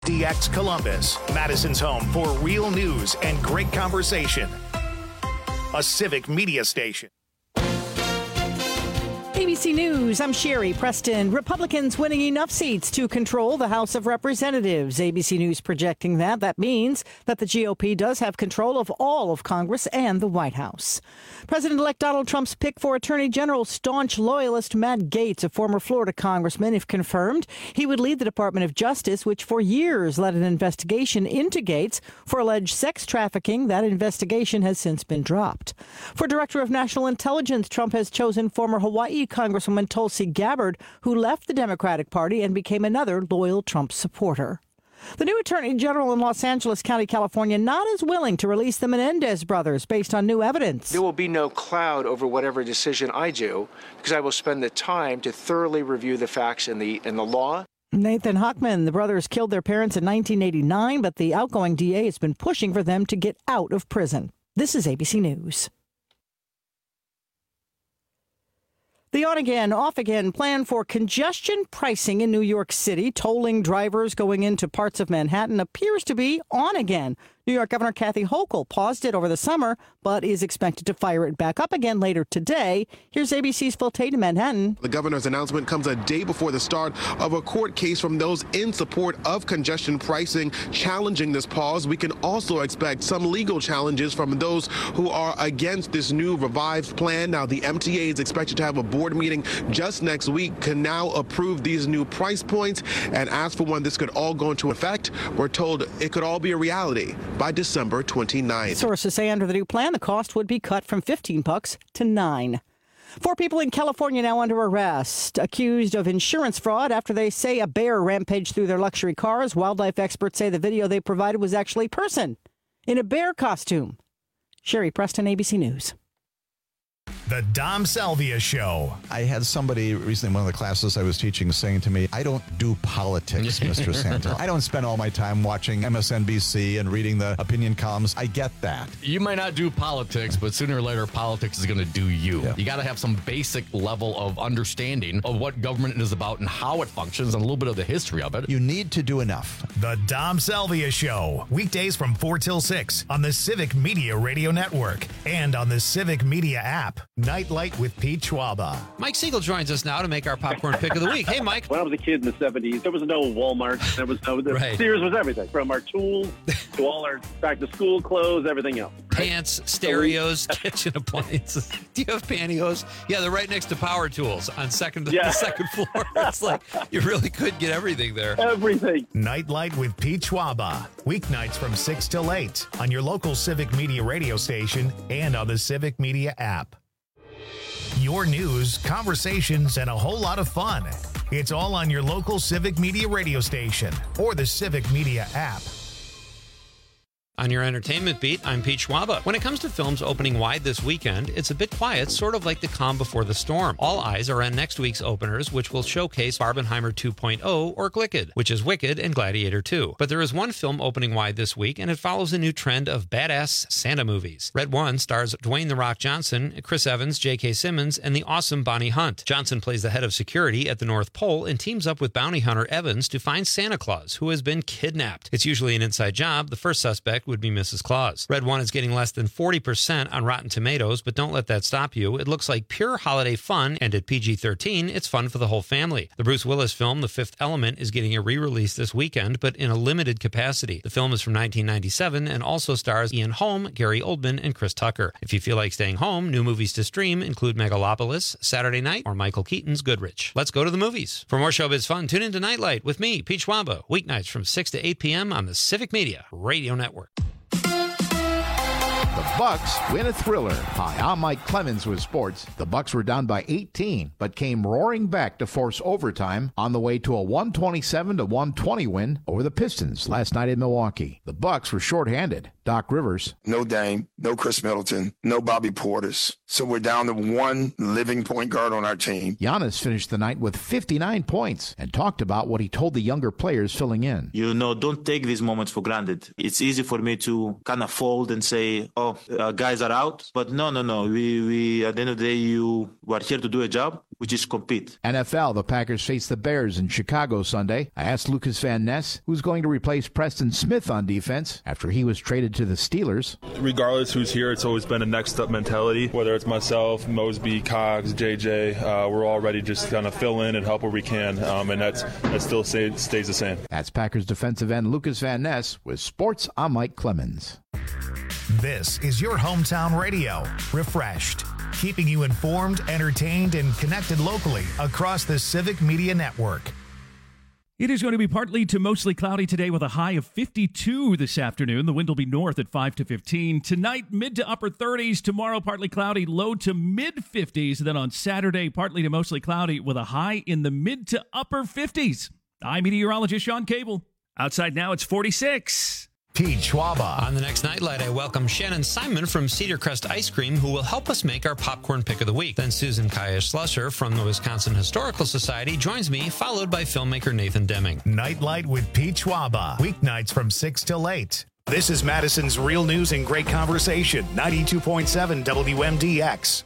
DX Columbus, Madison's home for real news and great conversation. A civic media station. ABC News, I'm Sherry Preston. Republicans winning enough seats to control the House of Representatives. ABC News projecting that. That means that the GOP does have control of all of Congress and the White House. President-elect Donald Trump's pick for Attorney General, staunch loyalist Matt Gaetz, a former Florida congressman, if confirmed, he would lead the Department of Justice, which for years led an investigation into Gaetz for alleged sex trafficking. That investigation has since been dropped. For Director of National Intelligence, Trump has chosen former Hawaii Congresswoman Tulsi Gabbard, who left the Democratic Party and became another loyal Trump supporter. The new Attorney General in Los Angeles County, California, not as willing to release the Menendez brothers based on new evidence. There will be no cloud over whatever decision I do, because I will spend the time to thoroughly review the facts and the law. Nathan Hochman, the brothers killed their parents in 1989, but the outgoing DA has been pushing for them to get out of prison. This is ABC News. The on-again, off-again plan for congestion pricing in New York City, tolling drivers going into parts of Manhattan, appears to be on again. New York Governor Kathy Hochul paused it over the summer, but is expected to fire it back up again later today. Here's ABC's Phil Tate in Manhattan. The governor's announcement comes a day before the start of a court case from those in support of congestion pricing challenging this pause. We can also expect some legal challenges from those who are against this new revised plan. Now, the MTA is expected to have a board meeting just next week, can now approve these new price points, and as for when this could all go into effect, we're told it could all be a reality by December 29th. Sources say under the new plan, the cost would be cut from $15 to $9. 4 people in California now under arrest, accused of insurance fraud after they say a bear rampaged through their luxury cars. Wildlife experts say the video they provided was actually a person in a bear costume. Sherry Preston, ABC News. The Dom Salvia Show. I had somebody recently in one of the classes I was teaching saying to me, I don't do politics, Mr. Santel. I don't spend all my time watching MSNBC and reading the opinion columns. I get that. You might not do politics, but sooner or later, politics is going to do you. Yeah. You got to have some basic level of understanding of what government is about and how it functions and a little bit of the history of it. You need to do enough. The Dom Salvia Show. Weekdays from 4 till 6 on the Civic Media Radio Network and on the Civic Media app. Nightlight with Pete Schwaba. Mike Siegel joins us now to make our popcorn pick of the week. Hey, Mike. When I was a kid in the 70s, there was no Walmart. There was no right. Sears was everything, from our tools to all our back-to-school clothes, everything else. Right? Pants, stereos, kitchen appliances. Do you have pantyhose? Yeah, they're right next to power tools on the second floor. It's like you really could get everything there. Everything. Nightlight with Pete Schwaba. Weeknights from 6 till 8 on your local Civic Media radio station and on the Civic Media app. Your news, conversations, and a whole lot of fun. It's all on your local Civic Media radio station or the Civic Media app. On your entertainment beat, I'm Pete Schwaba. When it comes to films opening wide this weekend, it's a bit quiet, sort of like the calm before the storm. All eyes are on next week's openers, which will showcase Barbenheimer 2.0 or Glicked, which is Wicked and Gladiator 2. But there is one film opening wide this week, and it follows a new trend of badass Santa movies. Red One stars Dwayne "The Rock" Johnson, Chris Evans, J.K. Simmons, and the awesome Bonnie Hunt. Johnson plays the head of security at the North Pole and teams up with bounty hunter Evans to find Santa Claus, who has been kidnapped. It's usually an inside job. The first suspect would be Mrs. Claus. Red One is getting less than 40% on Rotten Tomatoes, but don't let that stop you. It looks like pure holiday fun, and at PG-13, it's fun for the whole family. The Bruce Willis film, The Fifth Element, is getting a re-release this weekend, but in a limited capacity. The film is from 1997 and also stars Ian Holm, Gary Oldman, and Chris Tucker. If you feel like staying home, new movies to stream include Megalopolis, Saturday Night, or Michael Keaton's Goodrich. Let's go to the movies. For more showbiz fun, tune into Nightlight with me, Pete Schwaba, weeknights from 6 to 8 p.m. on the Civic Media Radio Network. The Bucks win a thriller. Hi, I'm Mike Clemens with sports. The Bucks were down by 18, but came roaring back to force overtime on the way to a 127-120 win over the Pistons last night in Milwaukee. The Bucks were shorthanded. Doc Rivers. No Dame, no Chris Middleton, no Bobby Portis. So we're down to one living point guard on our team. Giannis finished the night with 59 points and talked about what he told the younger players filling in. You know, don't take these moments for granted. It's easy for me to kind of fold and say, guys are out. But no. We at the end of the day, you are here to do a job. which is compete. NFL, the Packers face the Bears in Chicago Sunday. I asked Lucas Van Ness who's going to replace Preston Smith on defense after he was traded to the Steelers. Regardless who's here, it's always been a next up mentality. Whether it's myself, Mosby, Cogs, JJ, we're all ready just to kind of fill in and help where we can, and that still stays the same. That's Packers defensive end Lucas Van Ness with Sports. I'm Mike Clemens. This is your hometown radio, Refreshed, keeping you informed, entertained, and connected locally across the Civic Media Network. It is going to be partly to mostly cloudy today with a high of 52 this afternoon. The wind will be north at 5 to 15. Tonight, mid to upper 30s. Tomorrow, partly cloudy, low to mid 50s. And then on Saturday, partly to mostly cloudy with a high in the mid to upper 50s. I'm meteorologist Sean Cable. Outside now, it's 46. Pete Schwaba. On the next Nightlight, I welcome Shannon Simon from Cedar Crest Ice Cream, who will help us make our popcorn pick of the week. Then Susan Kaya-Slusser from the Wisconsin Historical Society joins me, followed by filmmaker Nathan Deming. Nightlight with Pete Schwaba. Weeknights from 6 till 8. This is Madison's Real News and Great Conversation, 92.7 WMDX.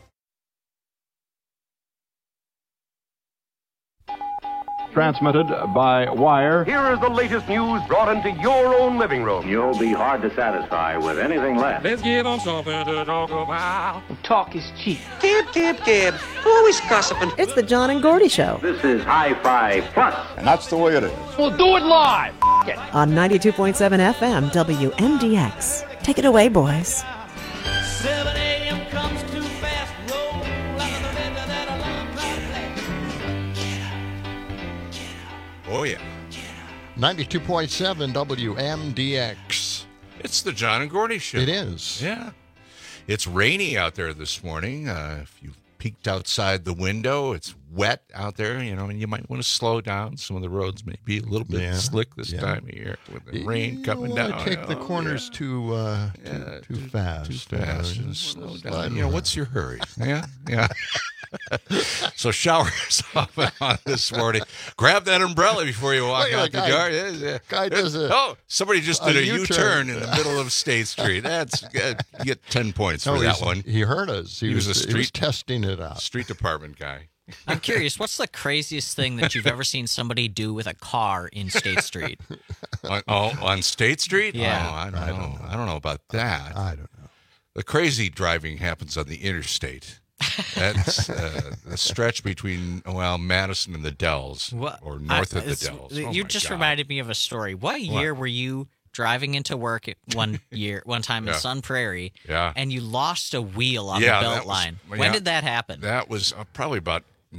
Transmitted by wire. Here is the latest news brought into your own living room. You'll be hard to satisfy with anything less. Let's get on something to talk about. Talk is cheap. Gib. Always gossiping. It's the John and Gordy Show. This is Hi-Fi Plus. And that's the way it is. We'll do it live. On 92.7 FM, WMDX. Take it away, boys. 7 a.m. comes too fast. Roll like the wind that a long Oh, yeah. 92.7 WMDX. It's the John and Gordy Show. It is. Yeah. It's rainy out there this morning. If you've peeked outside the window, it's wet out there, and you might want to slow down. Some of the roads may be a little bit slick this time of year with the rain coming down. Take the corners too fast. Too fast. Slow down. What's your hurry? Yeah. So showers off on this morning. Grab that umbrella before you walk out the door. Guy does somebody just did a U-turn in the middle of State Street. That's good. You get 10 points for that one. He heard us. He was testing it out. Street department guy. I'm curious, what's the craziest thing that you've ever seen somebody do with a car in State Street? on State Street? Yeah. Oh, I don't know about that. I don't know. The crazy driving happens on the interstate. That's the stretch between Madison and the Dells, or north of the Dells. You just reminded me of a story. What year were you driving into work one time in Sun Prairie, and you lost a wheel on the belt line? When did that happen? That was probably about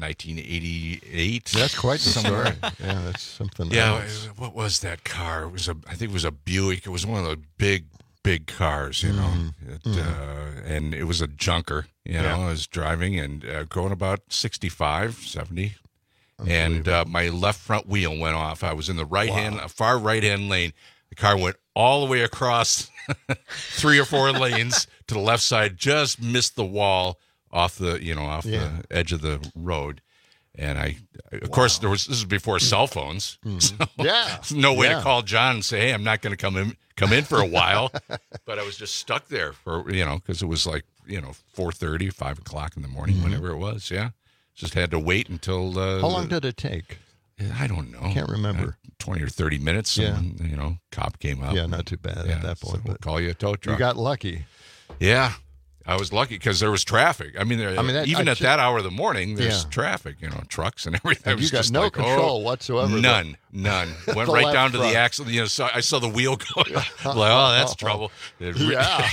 1988. That's quite the story. Yeah, that's something. Yeah, what was that car? I think it was a Buick. It was one of the big cars, and it was a junker. I was driving and going about 65, 70, and my left front wheel went off. I was in the far right-hand lane. The car went all the way across 3 or 4 lanes to the left side, just missed the wall off the edge of the road. And of course, this is before cell phones. So no way to call John and say, "Hey, I'm not going to come in for a while." But I was just stuck there for because it was like 4:30, 5 o'clock in the morning, whenever it was. Yeah, just had to wait until. How long did it take? I don't know. Can't remember. 20 or 30 minutes. Yeah. And, cop came up. Yeah, not too bad at that point. So we'll call you a tow truck. You got lucky. Yeah. I was lucky because there was traffic. Even at that hour of the morning, there's traffic, trucks and everything. And you got no control whatsoever. None. Went right down to the axle. So I saw the wheel go. That's trouble. Yeah.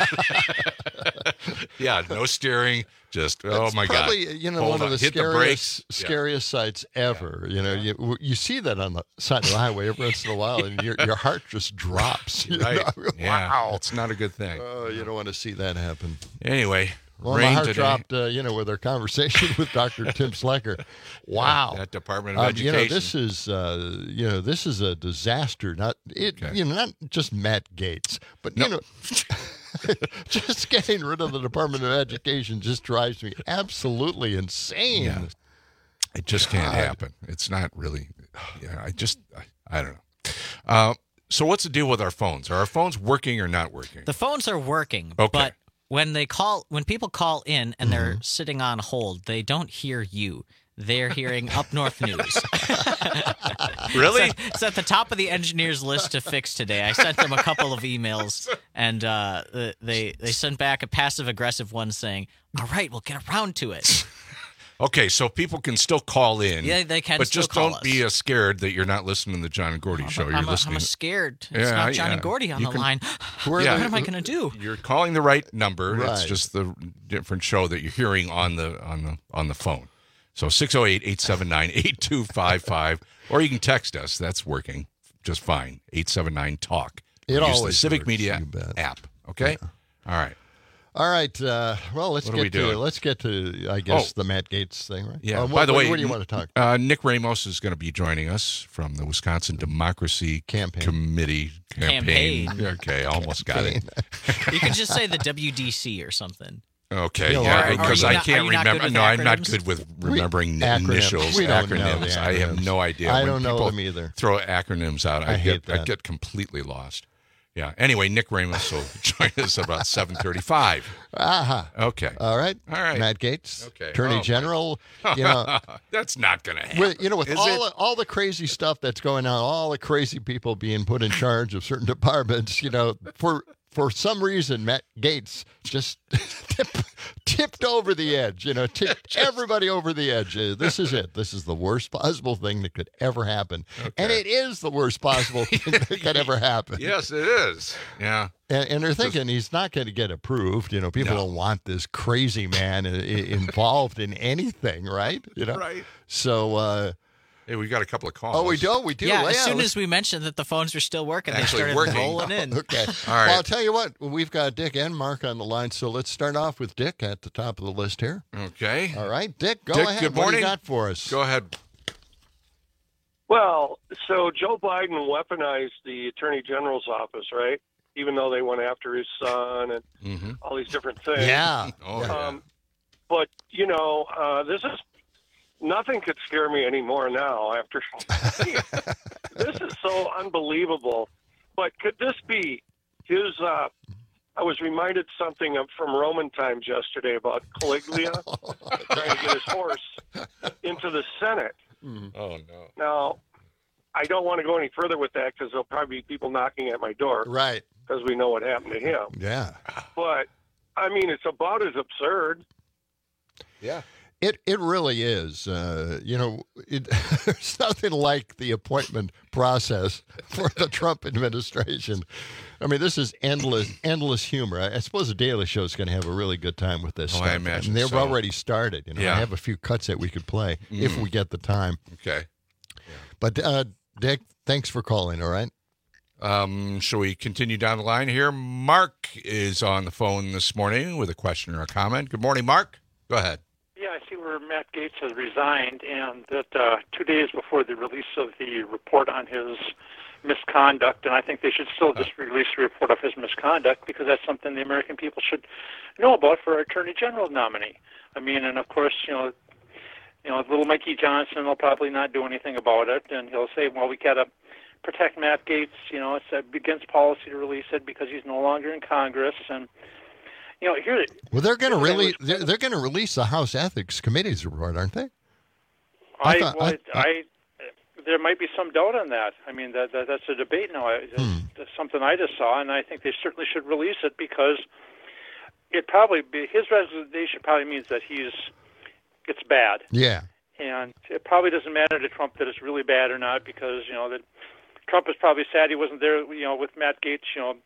Yeah, no steering. Just, That's my probably, God. One of the scariest sights ever. You see that on the side of the highway every once in a while, and your heart just drops. Right. Yeah. Wow. It's not a good thing. Oh, you don't want to see that happen. Anyway, my heart dropped, with our conversation with Dr. Tim Slecker. Wow. That Department of Education. This is a disaster. Not just Matt Gaetz, but, just getting rid of the Department of Education just drives me absolutely insane. Yeah. It just can't happen. It's not really. I don't know. So what's the deal with our phones? Are our phones working or not working? The phones are working, okay. but when people call in and they're sitting on hold, they don't hear you. They're hearing Up North News. Really? It's at the top of the engineers' list to fix today. I sent them a couple of emails, and they sent back a passive-aggressive one saying, all right, we'll get around to it. Okay, so people can still call in. Yeah, they can but still just call don't be scared that you're not listening to the John and Gordy show. You're listening. I'm scared. It's not John and Gordy on the line. What am I going to do? You're calling the right number. Right. It's just the different show that you're hearing on the phone. So 608-879-8255, or you can text us. That's working just fine. 879-TALK. It Use always the Civic works, Media app. Okay? Yeah. All right. Well, let's get to I guess the Matt Gaetz thing, right? Yeah. By the way, what do you want to talk? Nick Ramos is going to be joining us from the Wisconsin Democracy Committee campaign. Okay, almost got it. You can just say the WDC or something. Okay, yeah, because I can't remember. No, I'm not good with remembering initials, acronyms. I have no idea. I don't know them either. Throw acronyms out. I get completely lost. Yeah. Anyway, Nick Ramos will join us about 7:35. Okay. All right. Matt Gaetz, Attorney General. That's not going to happen. With all the crazy stuff that's going on, all the crazy people being put in charge of certain departments, for some reason, Matt Gaetz just tipped over the edge, tipped everybody over the edge. This is it. This is the worst possible thing that could ever happen. Okay. And it is the worst possible thing that could ever happen. Yes, it is. Yeah. And they're thinking he's not going to get approved. People don't want this crazy man involved in anything, right? Right. So... Hey, we got a couple of calls. Oh, we do? We do? Yeah, as soon as we mentioned that the phones were still working, they started rolling in. Okay. All right. Well, I'll tell you what. We've got Dick and Mark on the line, so let's start off with Dick at the top of the list here. Okay. All right. Dick, go ahead. Good morning. What do you got for us? Go ahead. Well, so Joe Biden weaponized the Attorney General's office, right? Even though they went after his son and all these different things. Yeah. But, this is... Nothing could scare me anymore now after this is so unbelievable. But could this be his I was reminded something from Roman times yesterday about Caligula trying to get his horse into the Senate. Oh, no. Now, I don't want to go any further with that because there'll probably be people knocking at my door. Right. Because we know what happened to him. Yeah. But, it's about as absurd. Yeah. It really is. There's nothing like the appointment process for the Trump administration. This is endless humor. I suppose the Daily Show is going to have a really good time with this stuff. I imagine they've already started. I have a few cuts that we could play if we get the time. Okay. Yeah. But, Dick, thanks for calling, all right? Shall we continue down the line here? Mark is on the phone this morning with a question or a comment. Good morning, Mark. Go ahead. Yeah, I see where Matt Gaetz has resigned, and that 2 days before the release of the report on his misconduct, and I think they should still just release the report of his misconduct because that's something the American people should know about for our Attorney General nominee. And of course, little Mikey Johnson will probably not do anything about it, and he'll say, well, we got to protect Matt Gaetz. It's against policy to release it because he's no longer in Congress, and well, they're going to release the House Ethics Committee's report, aren't they? There might be some doubt on that. That's a debate now. That's something I just saw, and I think they certainly should release it because his resignation probably means that it's bad. Yeah. And it probably doesn't matter to Trump that it's really bad or not because that Trump is probably sad he wasn't there. With Matt Gaetz,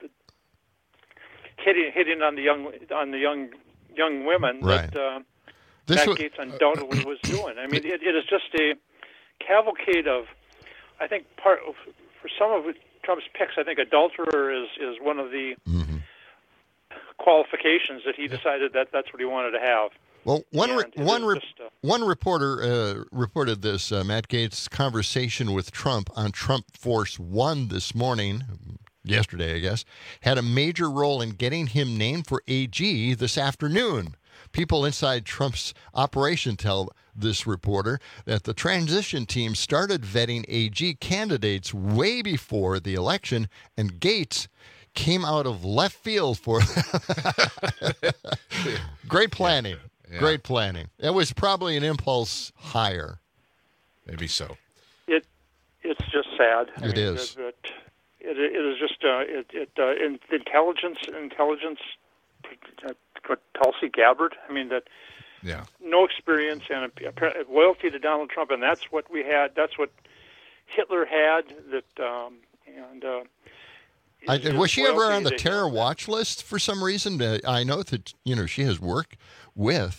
hitting on the young women right. that Matt Gaetz undoubtedly was doing. It is just a cavalcade of, I think, for some of Trump's picks, I think adulterer is one of the qualifications that he decided that's what he wanted to have. Well, one reporter reported this, Matt Gaetz' conversation with Trump on Trump Force One this morning, yesterday, I guess, had a major role in getting him named for AG this afternoon. People inside Trump's operation tell this reporter that the transition team started vetting AG candidates way before the election, and Gaetz came out of left field for great planning. Yeah. Great planning. It was probably an impulse hire. Maybe so. It's just sad. It is. It is just intelligence. Tulsi Gabbard. I mean that. Yeah. No experience and loyalty to Donald Trump, and that's what we had. That's what Hitler had. Was she ever on the terror watch list for some reason? I know that she has worked with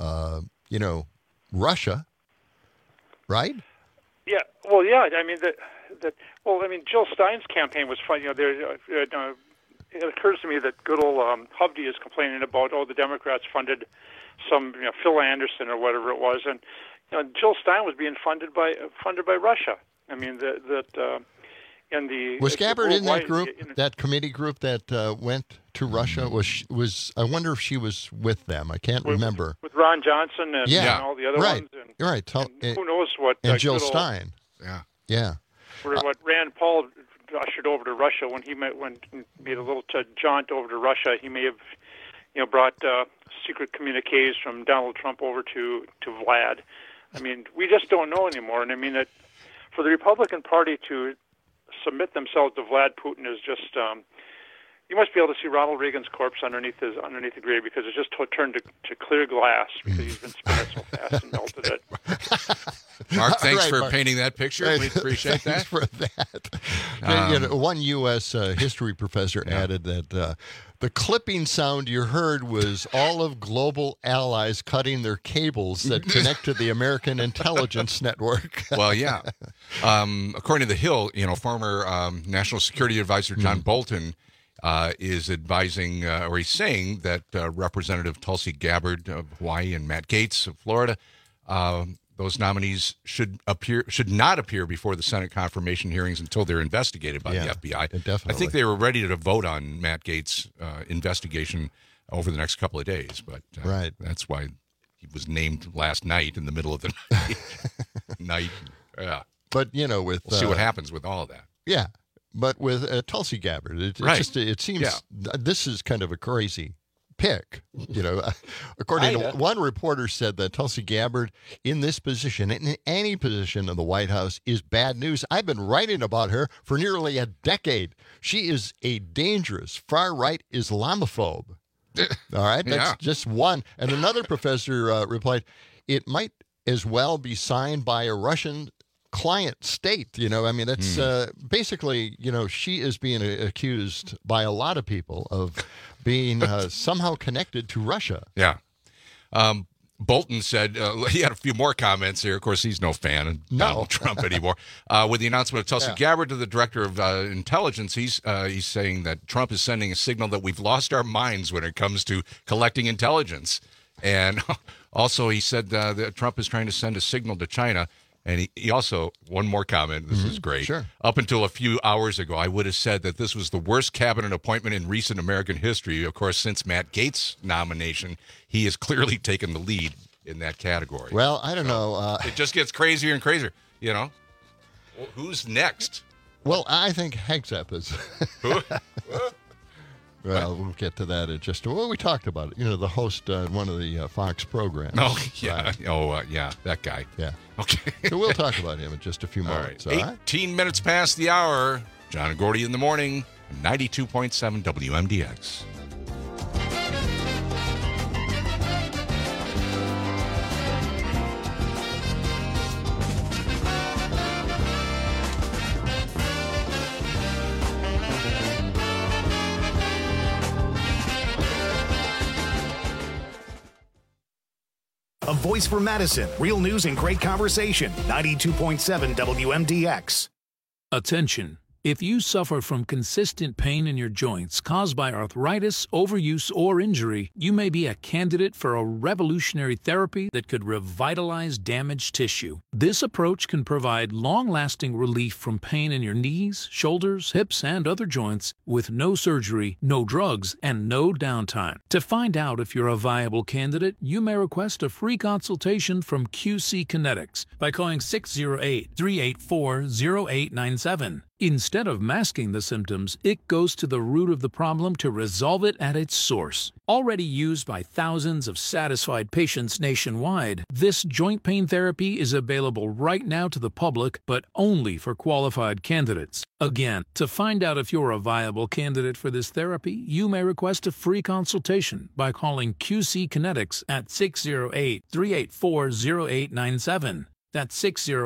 Russia, right? Yeah. Well, yeah. I mean Jill Stein's campaign was fun. It occurs to me that good old Hovde is complaining about the Democrats funded some Phil Anderson or whatever it was, and Jill Stein was being funded by Russia. I mean was Gabbard in that group, that committee group that went to Russia? Was I wonder if she was with them? I can't remember. With Ron Johnson and all the other ones. And, right. And who knows what? And Jill Stein. Yeah. What Rand Paul ushered over to Russia when he made a little jaunt over to Russia, he may have brought secret communiques from Donald Trump over to Vlad. I mean, we just don't know anymore. And I mean that for the Republican Party to submit themselves to Vlad Putin is just you must be able to see Ronald Reagan's corpse underneath the grave, because it's just turned to clear glass because he's been spinning so fast and melted it. Mark, thanks for painting that picture. We appreciate that. For that. One U.S. history professor added that the clipping sound you heard was all of global allies cutting their cables that connect to the American intelligence network. Well, yeah. According to The Hill, former National Security Advisor John Bolton is advising, or he's saying that Representative Tulsi Gabbard of Hawaii and Matt Gaetz of Florida, those nominees should not appear before the Senate confirmation hearings until they're investigated by the FBI. Definitely. I think they were ready to vote on Matt Gaetz' investigation over the next couple of days, but that's why he was named last night in the middle of the night. Yeah. But we'll see what happens with all of that. Yeah. But with Tulsi Gabbard, it seems this is kind of a crazy pick. According to one reporter said that Tulsi Gabbard in this position, in any position in the White House, is bad news. I've been writing about her for nearly a decade. She is a dangerous far-right Islamophobe. All right? That's just one. And another professor replied, it might as well be signed by a Russian client state. That's basically, she is being accused by a lot of people of being somehow connected to Russia. Yeah. Bolton said, he had a few more comments here. Of course, he's no fan of Donald Trump anymore. With the announcement of Tulsi Gabbard to the director of intelligence, he's saying that Trump is sending a signal that we've lost our minds when it comes to collecting intelligence. And also he said that Trump is trying to send a signal to China. And he also, one more comment, this is great. Sure. Up until a few hours ago, I would have said that this was the worst cabinet appointment in recent American history. Of course, since Matt Gaetz' nomination, he has clearly taken the lead in that category. Well, I don't know. It just gets crazier and crazier, Who's next? Well, I think Hegseth is. Who? Well, we'll get to that in just. Well, we talked about it. The host on one of the Fox programs. Oh, yeah. Right. That guy. Yeah. Okay. So we'll talk about him in just a few moments. All right. 18 minutes past the hour. John and Gordy in the morning. 92.7 WMDX. A voice for Madison. Real news and great conversation. 92.7 WMDX. Attention. If you suffer from consistent pain in your joints caused by arthritis, overuse, or injury, you may be a candidate for a revolutionary therapy that could revitalize damaged tissue. This approach can provide long-lasting relief from pain in your knees, shoulders, hips, and other joints with no surgery, no drugs, and no downtime. To find out if you're a viable candidate, you may request a free consultation from QC Kinetics by calling 608-384-0897. Instead of masking the symptoms, it goes to the root of the problem to resolve it at its source. Already used by thousands of satisfied patients nationwide, this joint pain therapy is available right now to the public, but only for qualified candidates. Again, to find out if you're a viable candidate for this therapy, you may request a free consultation by calling QC Kinetics at 608-384-0897. That's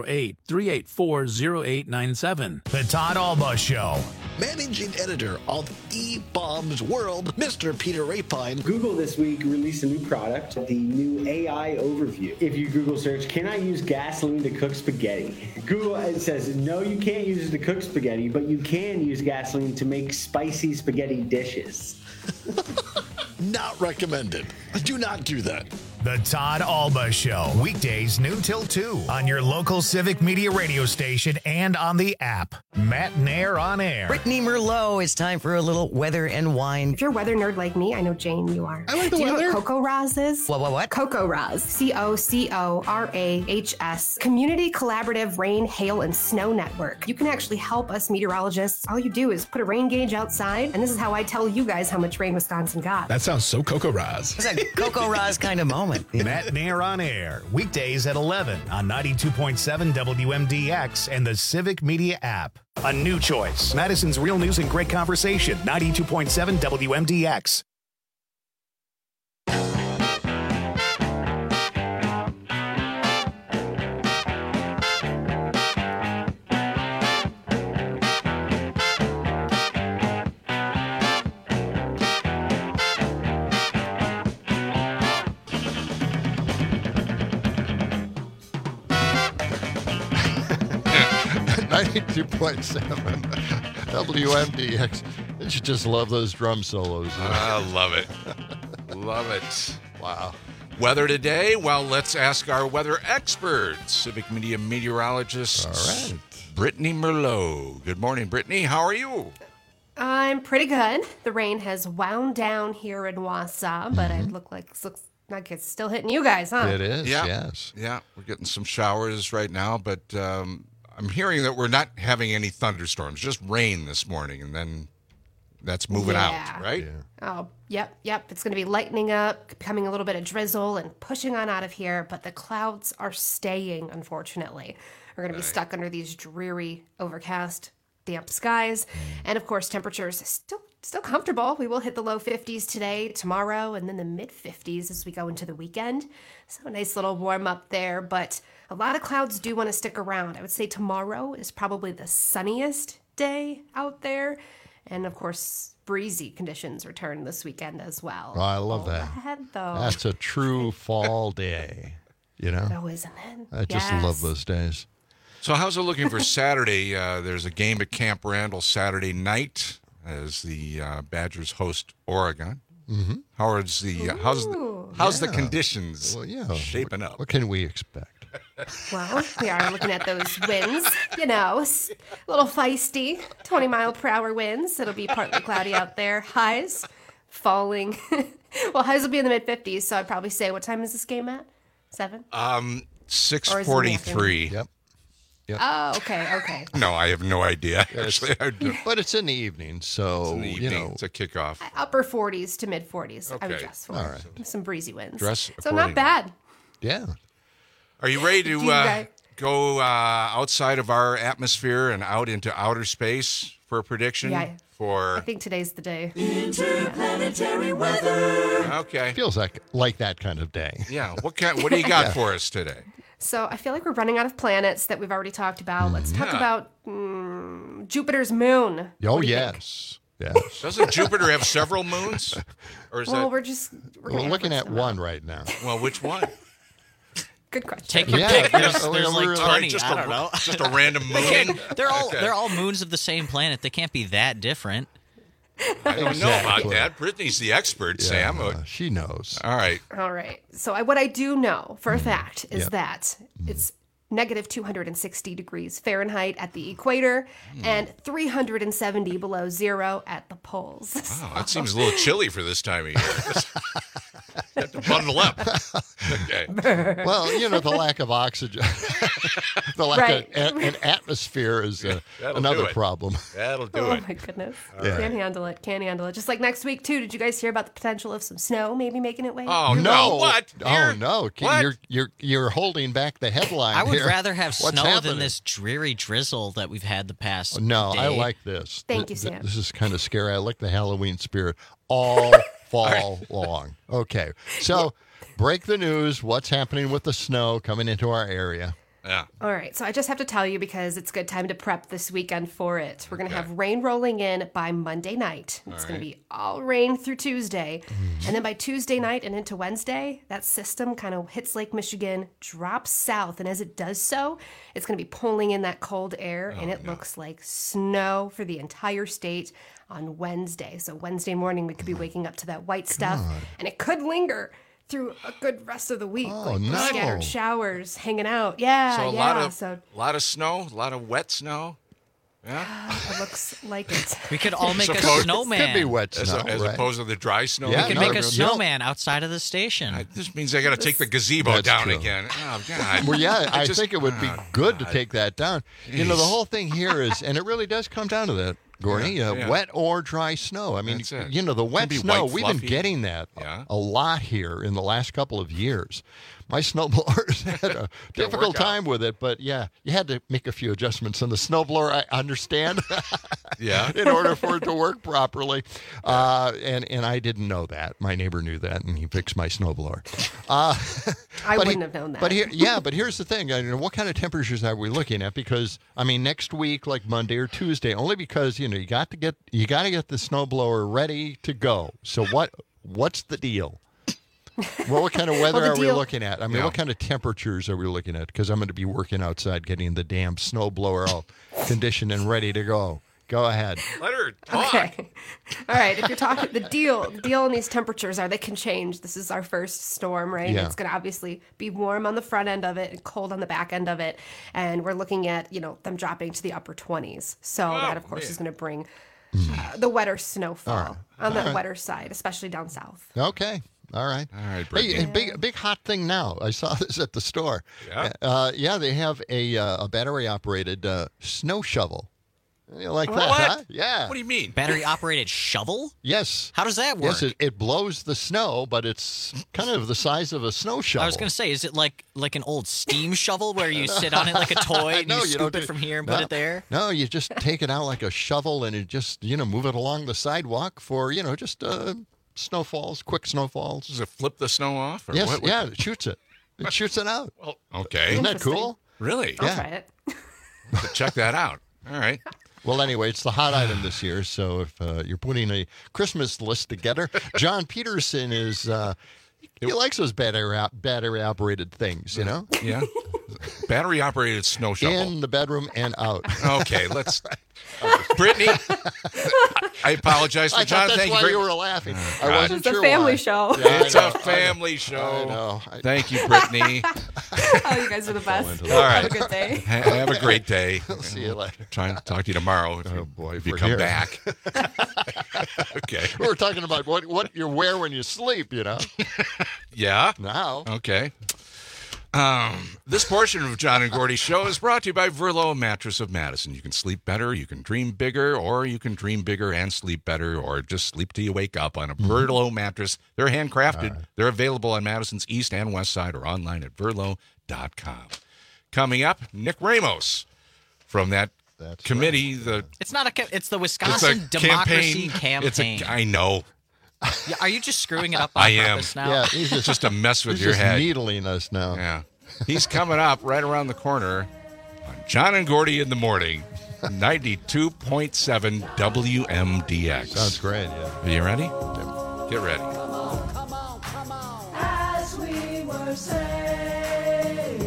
608-384-0897. The Todd Alba Show. Managing editor of eBaum's World, Mr. Peter Rapine. Google this week released a new product, the new AI Overview. If you Google search, can I use gasoline to cook spaghetti? Google, it says, no, you can't use it to cook spaghetti, but you can use gasoline to make spicy spaghetti dishes. Not recommended. Do not do that. The Todd Alba Show. Weekdays noon till 2 on your local Civic Media radio station and on the app. Matt Nair on air. Brittany Merlot, it's time for a little weather and wine. If you're a weather nerd like me, I know, Jane, you are. I like the weather. Do you weather. know what CoCoRaHS is? What? CoCoRaHS. CoCoRaHS. Community Collaborative Rain, Hail, and Snow Network. You can actually help us meteorologists. All you do is put a rain gauge outside, and this is how I tell you guys how much rain Wisconsin got. That sounds so CoCoRaHS. It's a CoCoRaHS kind of moment. Matt Nair on air. Weekdays at 11 on 92.7 WMDX and the Civic Media app. A new choice. Madison's Real News and Great Conversation. 92.7 WMDX. WMDX. You should just love those drum solos. I love it. Love it. Wow. Weather today? Well, let's ask our weather expert, Civic Media meteorologist, All right. Brittany Merlot. Good morning, Brittany. How are you? I'm pretty good. The rain has wound down here in Wausau, but it looks like it's still hitting you guys, huh? It is, Yeah. yes. Yeah, we're getting some showers right now, but I'm hearing that we're not having any thunderstorms, just rain this morning, and then that's moving out, right? Oh, yep. It's going to be lightening up, becoming a little bit of drizzle, and pushing on out of here, but the clouds are staying, unfortunately. We're going to be stuck under these dreary, overcast, damp skies, and of course, temperatures still comfortable. We will hit the low 50s today, tomorrow, and then the mid 50s as we go into the weekend. So a nice little warm up there, but a lot of clouds do want to stick around. I would say tomorrow is probably the sunniest day out there, and of course, breezy conditions return this weekend as well. Oh, I love that. That's a true fall day, you know? Oh, isn't it? I just love those days. So how's it looking for Saturday? There's a game at Camp Randall Saturday night as the Badgers host Oregon. Mm-hmm. How's the conditions shaping up? What can we expect? Well, we are looking at those winds, a little feisty, 20-mile-per-hour winds. It'll be partly cloudy out there. Highs falling. Well, highs will be in the mid-50s, so I'd probably say, what time is this game at? 7? 6:43. Yep. Oh, okay. No, I have no idea. Actually, but it's in the evening, so it's a kickoff. Upper 40s to mid 40s. Okay. I would guess for. All right. Some breezy winds. Dress so not bad. Yeah. Are you ready to go outside of our atmosphere and out into outer space for a prediction? Yeah. I think today's the day. Interplanetary weather. Okay. Feels like that kind of day. Yeah. What do you got for us today? So I feel like we're running out of planets that we've already talked about. Let's talk about Jupiter's moon. Oh, yes. Yes. Doesn't Jupiter have several moons? Or is we're looking at one right now. Well, which one? Good question. Take your pick. There's like 20. Just I don't know. Just a random moon. They're all moons of the same planet. They can't be that different. I don't know about that. Brittany's the expert, Sam. She knows. All right. So what I do know for a fact is that it's negative 260 degrees Fahrenheit at the equator and 370 below zero at the poles. Wow, that seems a little chilly for this time of year. have to bundle up. Okay. Well, the lack of oxygen, the lack of an atmosphere is another problem. That'll do it. it. Oh, my goodness. Right. Can't handle it. Can't handle it. Just like next week, too. Did you guys hear about the potential of some snow maybe making it way? Oh, no. What? Oh, no. What? You're holding back the headline I would here. rather have What's snow happening? than this dreary drizzle that we've had the past No, day. I like this. Thank you, Sam. This is kind of scary. I like the Halloween spirit all fall long. Okay. So, break the news. What's happening with the snow coming into our area? Yeah. All right, so I just have to tell you because it's good time to prep this weekend for it. We're going to have rain rolling in by Monday night. It's going to be all rain through Tuesday. And then by Tuesday night and into Wednesday, that system kind of hits Lake Michigan, drops south. And as it does so, it's going to be pulling in that cold air. And it looks like snow for the entire state on Wednesday. So Wednesday morning, we could be waking up to that white stuff. And it could linger through a good rest of the week. Oh, like no. Scattered showers, hanging out. Yeah, So a yeah. lot of snow, a lot of wet snow. Yeah. It looks like it. We could all make a Could snowman. be wet snow, as right? opposed to the dry snow. Yeah, We could make a snowman outside of the station. This means I got to take the gazebo That's down true. again. Oh, God. Well, yeah, I just- think it would be oh, good to God. take that down. The whole thing here is, and it really does come down to that, Gordy, Yeah. wet or dry snow. I mean, That's it. the wet be snow, white, we've been fluffy. getting that Yeah. a lot here in the last couple of years. My snowblower's had a difficult work out. time with it, but yeah, you had to make a few adjustments on the snowblower, I understand, Yeah. in order for it to work properly. And I didn't know that. My neighbor knew that, and he fixed my snowblower. I But wouldn't have known that. But here's the thing. What kind of temperatures are we looking at? Because next week, like Monday or Tuesday, only because you got to get the snowblower ready to go. So what's the deal? Well, what kind of weather are we looking at? What kind of temperatures are we looking at? Because I'm going to be working outside, getting the damn snowblower all conditioned and ready to go. Go ahead. Let her talk. Okay. All right. If you're talking, the deal in these temperatures are they can change. This is our first storm, right? Yeah. It's going to obviously be warm on the front end of it and cold on the back end of it. And we're looking at, them dropping to the upper 20s. So that, of course, is going to bring the wetter snowfall on the wetter side, especially down south. Okay. All right. Brittany. Hey, big hot thing now. I saw this at the store. Yeah? They have a battery-operated snow shovel. You like that, What? huh? Yeah. What do you mean? Battery operated shovel? Yes. How does that work? Yes, it blows the snow, but it's kind of the size of a snow shovel. I was going to say, is it like an old steam shovel where you sit on it like a toy and No, you you scoop don't it from here and put it there? No, you just take it out like a shovel and you just, move it along the sidewalk for, just snowfalls, quick snowfalls. Does it flip the snow off? Or Yes, what? yeah, it shoots it. It shoots it out. Well, okay. Isn't that cool? Really? I'll Yeah. try it. Check that out. All right. Well, anyway, it's the hot item this year. So if you're putting a Christmas list together, John Peterson is he likes those battery operated things, Yeah. Battery operated snow shovel. in the bedroom and out. Okay, let's. Brittany, I apologize for I John. thought that's Thank why you. you were laughing. I God. wasn't It's a sure family why. show. Yeah, It's I know, a family show. I know. Thank you, Brittany. Oh, you guys are the best. All right. Have a good day. Have a great day. I'll see you later. Trying to talk to you tomorrow. If you for come here. back. Okay. We were talking about what you wear when you sleep, Yeah. Now. Okay. This portion of John and Gordy's show is brought to you by Verlo Mattress of Madison. You can sleep better, you can dream bigger, or you can dream bigger and sleep better, or just sleep till you wake up on a Verlo mattress. They're handcrafted. They're available on Madison's east and west side or online at verlo.com. Coming up, Nick Ramos from that committee. It's not it's the Wisconsin Democracy Campaign. I know. Yeah, are you just screwing it up on I am. purpose now? Yeah, he's Just to mess with he's your just head. needling us now. Yeah. He's coming up right around the corner on John and Gordy in the morning, 92.7 WMDX. Sounds great, yeah. Are you ready? Get ready. As we were saying,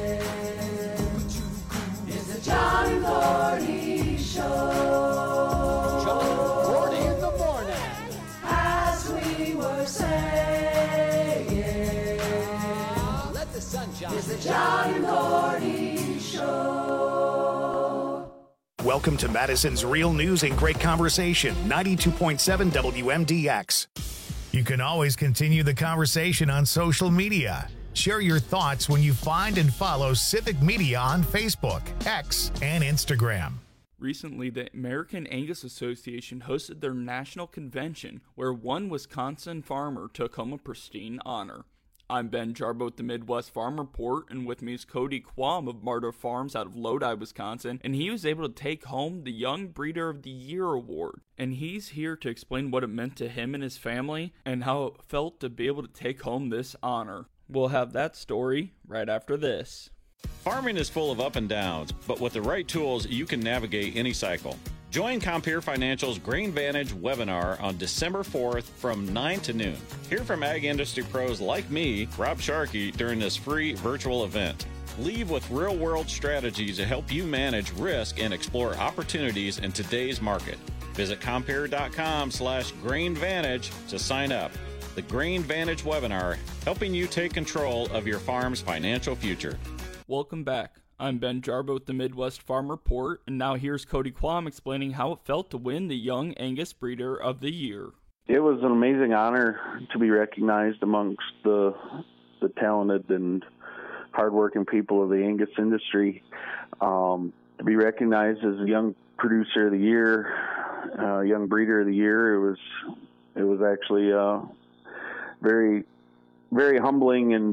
it's the John and Gordy Show. John and Gordy in the morning. As we were saying, let the sun shine. It's the John and Gordy Show. Welcome to Madison's Real News and Great Conversation, 92.7 WMDX. You can always continue the conversation on social media. Share your thoughts when you find and follow Civic Media on Facebook, X, and Instagram. Recently, the American Angus Association hosted their national convention where one Wisconsin farmer took home a pristine honor. I'm Ben Jarbo with the Midwest Farm Report, and with me is Cody Quam of Marta Farms out of Lodi, Wisconsin, and he was able to take home the Young Breeder of the Year award. And he's here to explain what it meant to him and his family and how it felt to be able to take home this honor. We'll have that story right after this. Farming is full of up and downs, but with the right tools, you can navigate any cycle. Join Compeer Financial's Grain Vantage webinar on December 4th from 9 to noon. Hear from ag industry pros like me, Rob Sharkey, during this free virtual event. Leave with real-world strategies to help you manage risk and explore opportunities in today's market. Visit Compeer.com/GrainVantage to sign up. The Grain Vantage webinar, helping you take control of your farm's financial future. Welcome back. I'm Ben Jarbo with the Midwest Farm Report, and now here's Cody Quam explaining how it felt to win the Young Angus Breeder of the Year. It was an amazing honor to be recognized amongst the talented and hardworking people of the Angus industry. To be recognized as a Young Producer of the Year, Young Breeder of the Year, it was actually very, very humbling and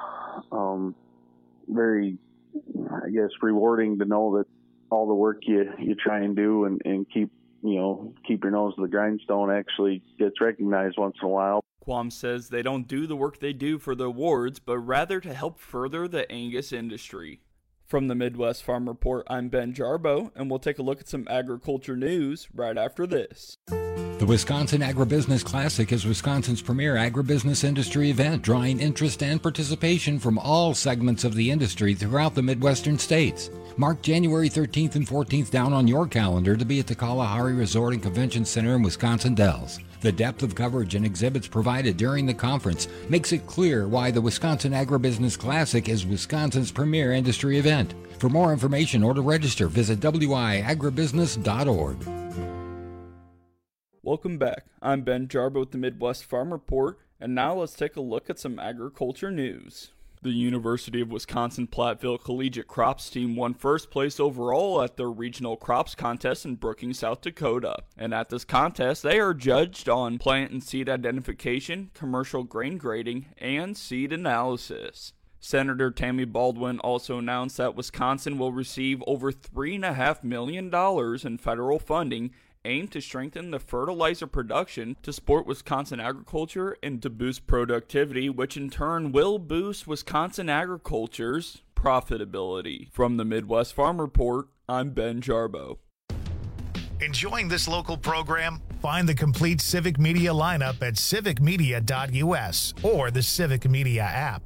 very, I guess, rewarding to know that all the work you try and do and keep your nose to the grindstone actually gets recognized once in a while. Quam says they don't do the work they do for the awards, but rather to help further the Angus industry. From the Midwest Farm Report, I'm Ben Jarbo, and we'll take a look at some agriculture news right after this. The Wisconsin Agribusiness Classic is Wisconsin's premier agribusiness industry event, drawing interest and participation from all segments of the industry throughout the Midwestern states. Mark January 13th and 14th down on your calendar to be at the Kalahari Resort and Convention Center in Wisconsin Dells. The depth of coverage and exhibits provided during the conference makes it clear why the Wisconsin Agribusiness Classic is Wisconsin's premier industry event. For more information or to register, visit wiagribusiness.org. Welcome back. I'm Ben Jarbo with the Midwest Farm Report, and now let's take a look at some agriculture news. The University of Wisconsin-Platteville Collegiate Crops team won first place overall at their regional crops contest in Brookings, South Dakota. And at this contest, they are judged on plant and seed identification, commercial grain grading, and seed analysis. Senator Tammy Baldwin also announced that Wisconsin will receive over $3.5 million in federal funding aimed to strengthen the fertilizer production to support Wisconsin agriculture and to boost productivity, which in turn will boost Wisconsin agriculture's profitability. From the Midwest Farm Report, I'm Ben Jarbo. Enjoying this local program? Find the complete Civic Media lineup at civicmedia.us or the Civic Media app.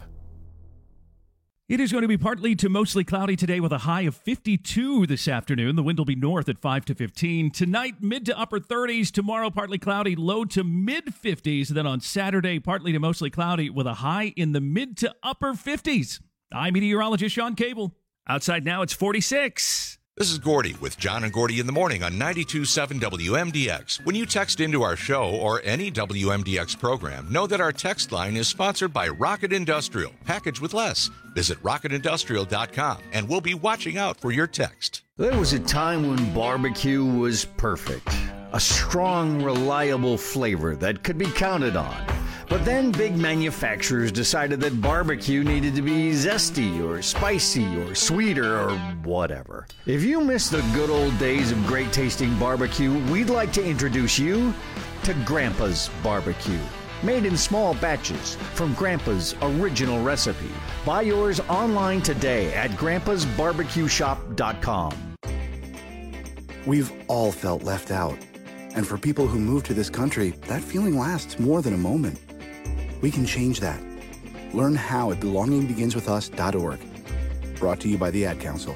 It is going to be partly to mostly cloudy today with a high of 52 this afternoon. The wind will be north at 5 to 15. Tonight, mid to upper 30s. Tomorrow, partly cloudy, low to mid 50s. Then on Saturday, partly to mostly cloudy with a high in the mid to upper 50s. I'm meteorologist Sean Cable. Outside now, it's 46. This is Gordy with John and Gordy in the morning on 92.7 WMDX. When you text into our show or any WMDX program, know that our text line is sponsored by Rocket Industrial. Package with less. Visit rocketindustrial.com and we'll be watching out for your text. There was a time when barbecue was perfect. A strong, reliable flavor that could be counted on. But then big manufacturers decided that barbecue needed to be zesty or spicy or sweeter or whatever. If you miss the good old days of great tasting barbecue, we'd like to introduce you to Grandpa's Barbecue. Made in small batches from Grandpa's original recipe. Buy yours online today at grandpasbarbecueshop.com. We've all felt left out. And for people who move to this country, that feeling lasts more than a moment. We can change that. Learn how at belongingbeginswithus.org. Brought to you by the Ad Council.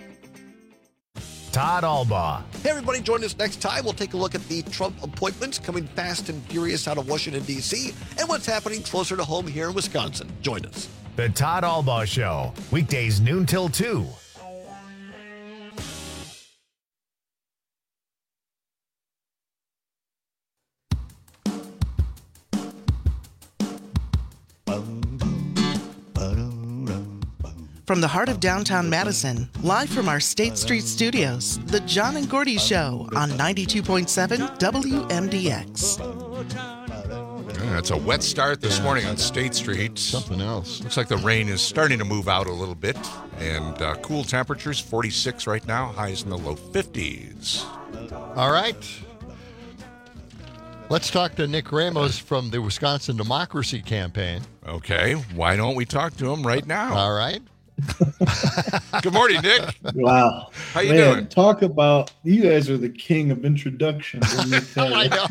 Todd Albaugh. Hey, everybody, join us next time. We'll take a look at the Trump appointments coming fast and furious out of Washington, D.C., and what's happening closer to home here in Wisconsin. Join us. The Todd Albaugh Show, weekdays noon till 2. From the heart of downtown Madison, live from our State Street studios, The John and Gordy Show on 92.7 WMDX. It's a wet start this morning on State Street. Something else. Looks like the rain is starting to move out a little bit. And cool temperatures, 46 right now, highs in the low 50s. All right. Let's talk to Nick Ramos from the Wisconsin Democracy Campaign. Okay. Why don't we talk to him right now? All right. Good morning, Nick. Wow. How you doing? Talk about, you guys are the king of introductions. I know.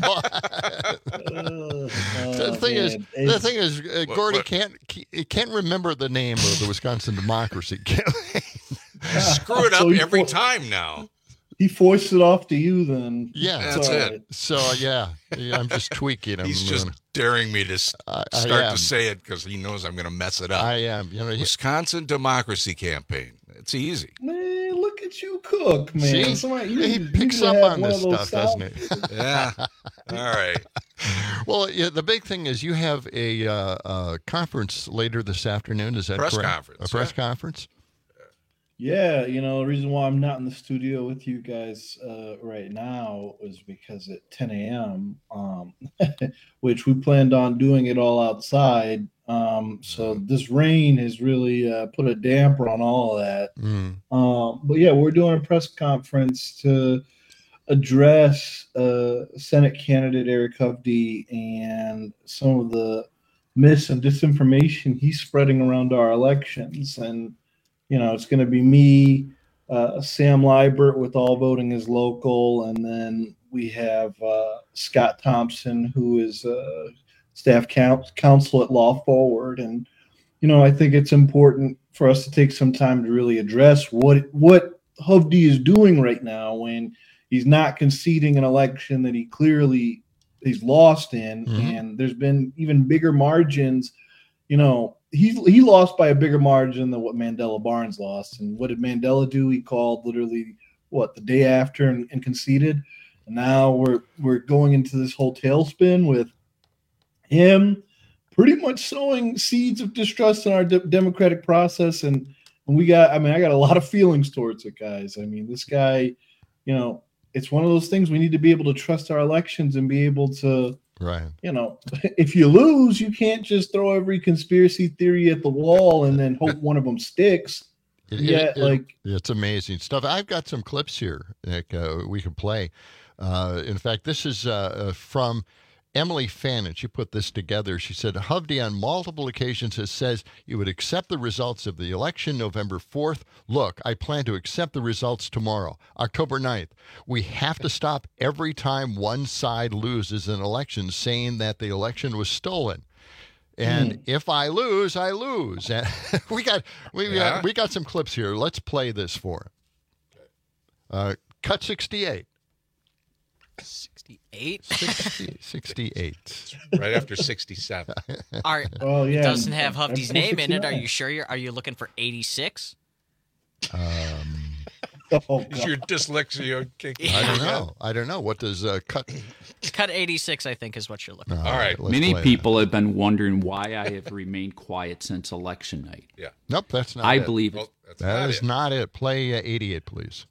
The thing is, Gordy can't remember the name of the Wisconsin Democracy Campaign. Screw it up every time now. He forced it off to you then. Yeah, that's it. So, I'm just tweaking him. He's just daring me to start to say it because he knows I'm going to mess it up. I am. Wisconsin Democracy Campaign. It's easy. Man, look at you cook, man. See? He picks up on this stuff, doesn't he? Yeah. All right. Well, the big thing is you have a conference later this afternoon. Is that correct? Conference. A press conference? Yeah, the reason why I'm not in the studio with you guys right now is because at 10 a.m., which we planned on doing it all outside. So this rain has really put a damper on all of that. But yeah, we're doing a press conference to address Senate candidate Eric Hovde and some of the mis and disinformation he's spreading around our elections. And it's going to be me, Sam Liebert with All Voting is Local, and then we have Scott Thompson, who is staff counsel at Law Forward. And, I think it's important for us to take some time to really address what Hovde is doing right now when he's not conceding an election that he's lost in. Mm-hmm. And there's been even bigger margins, He lost by a bigger margin than what Mandela Barnes lost. And what did Mandela do? He called literally, the day after and conceded. And now we're going into this whole tailspin with him pretty much sowing seeds of distrust in our democratic process. And I got a lot of feelings towards it, guys. This guy, it's one of those things we need to be able to trust our elections and be able to, right. If you lose, you can't just throw every conspiracy theory at the wall and then hope one of them sticks. It's amazing stuff. I've got some clips here that we can play. In fact, this is from Emily Fannin. She put this together. She said, Hovde on multiple occasions has said you would accept the results of the election November 4th. Look, I plan to accept the results tomorrow, October 9th. We have to stop every time one side loses an election saying that the election was stolen. And if I lose, I lose. And we got some clips here. Let's play this for him. Cut 68. 68? 68. Right after 67. It doesn't have Hovde's name in it. Are you sure? Are you looking for 86? Is your dyslexia kicking? I don't know. What does cut? Cut 86, I think, is what you're looking for. All right. Many people have been wondering why I have remained quiet since election night. Yeah. Nope, that's not I it. believe well, that is not it. Play 88, please.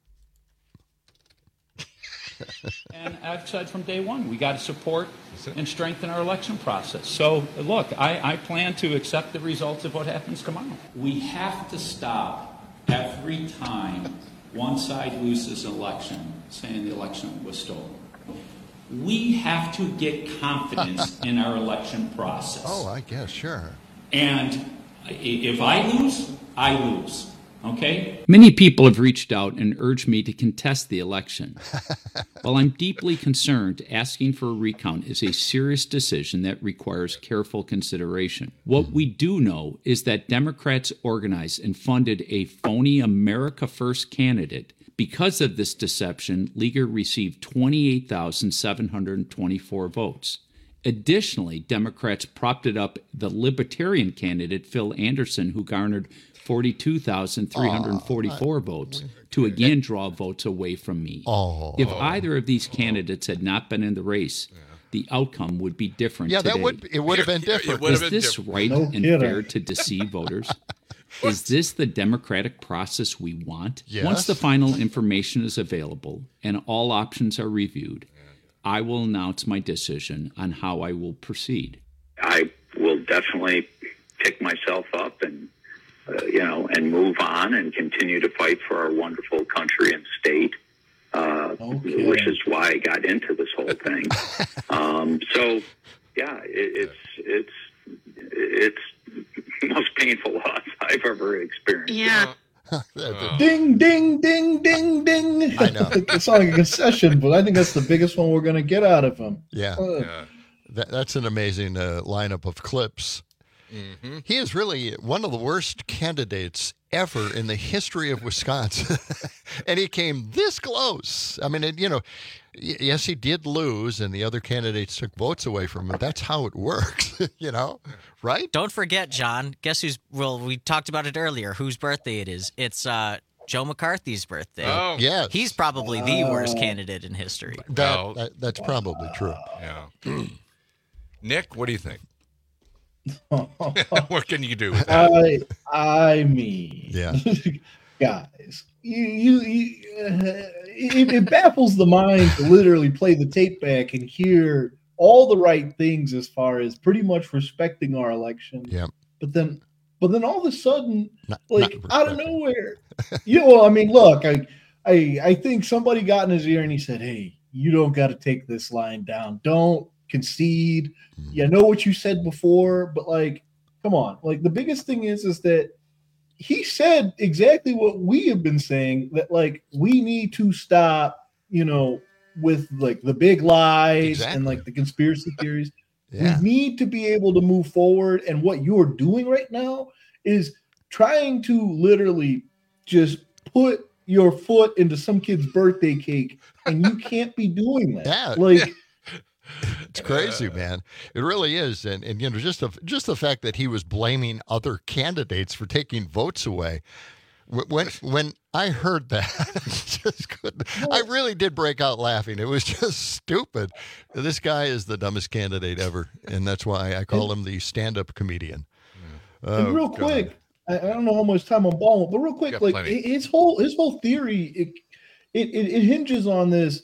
And I've said from day one, we got to support and strengthen our election process. So, look, I plan to accept the results of what happens tomorrow. We have to stop every time one side loses an election saying the election was stolen. We have to get confidence in our election process. Oh, I guess, sure. And if I lose, I lose. Okay? Many people have reached out and urged me to contest the election. While I'm deeply concerned, asking for a recount is a serious decision that requires careful consideration. What we do know is that Democrats organized and funded a phony America First candidate. Because of this deception, Leaguer received 28,724 votes. Additionally, Democrats propped up the Libertarian candidate, Phil Anderson, who garnered 42,344 votes to again draw votes away from me. If either of these candidates had not been in the race, the outcome would be different today. It would have been different. Is this right and fair to deceive voters? Is this the democratic process we want? Yes. Once the final information is available and all options are reviewed, I will announce my decision on how I will proceed. I will definitely pick myself up and, and move on and continue to fight for our wonderful country and state, which is why I got into this whole thing. It's the most painful loss I've ever experienced. Yeah. Ding, ding, ding, ding, ding. I know. It's like a concession, but I think that's the biggest one we're going to get out of him. Yeah. That's an amazing lineup of clips. Mm-hmm. He is really one of the worst candidates ever in the history of Wisconsin. And he came this close. I mean, yes, he did lose, and the other candidates took votes away from him. That's how it works, right? Don't forget, John. Guess we talked about it earlier, whose birthday it is. It's Joe McCarthy's birthday. Oh. Yes. He's probably the worst candidate in history. That's probably true. Yeah. Nick, what do you think? What can you do with that? I mean, guys, it baffles the mind to literally play the tape back and hear all the right things as far as pretty much respecting our election. Yeah. But then all of a sudden, out of nowhere, I mean, look, I think somebody got in his ear and he said, "Hey, you don't got to take this line down. Don't concede. You know what you said before, but come on." The biggest thing is that he said exactly what we have been saying, that we need to stop, with the big lies and the conspiracy theories. Yeah. We need to be able to move forward. And what you're doing right now is trying to literally just put your foot into some kid's birthday cake, and you can't be doing that. It's crazy, man. It really is. And just the fact that he was blaming other candidates for taking votes away. When I heard that, I really did break out laughing. It was just stupid. This guy is the dumbest candidate ever, and that's why I call him the stand-up comedian. And real quick, I don't know how much time I'm balling, but real quick, his whole theory, it hinges on this,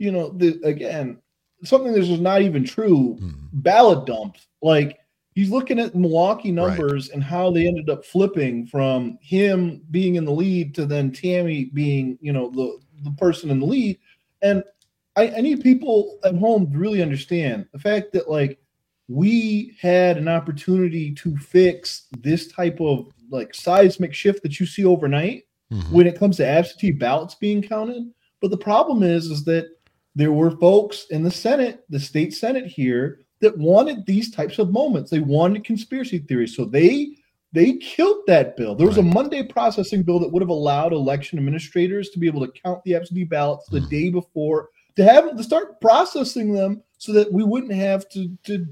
again, something that's just not even true. Ballot dumps. He's looking at Milwaukee numbers and how they ended up flipping from him being in the lead to then Tammy being, the person in the lead. And I need people at home to really understand the fact that we had an opportunity to fix this type of seismic shift that you see overnight when it comes to absentee ballots being counted. But the problem is that there were folks in the Senate, the state Senate here, that wanted these types of moments. They wanted conspiracy theories. So they killed that bill. There was a Monday processing bill that would have allowed election administrators to be able to count the absentee ballots the day before, to start processing them so that we wouldn't have to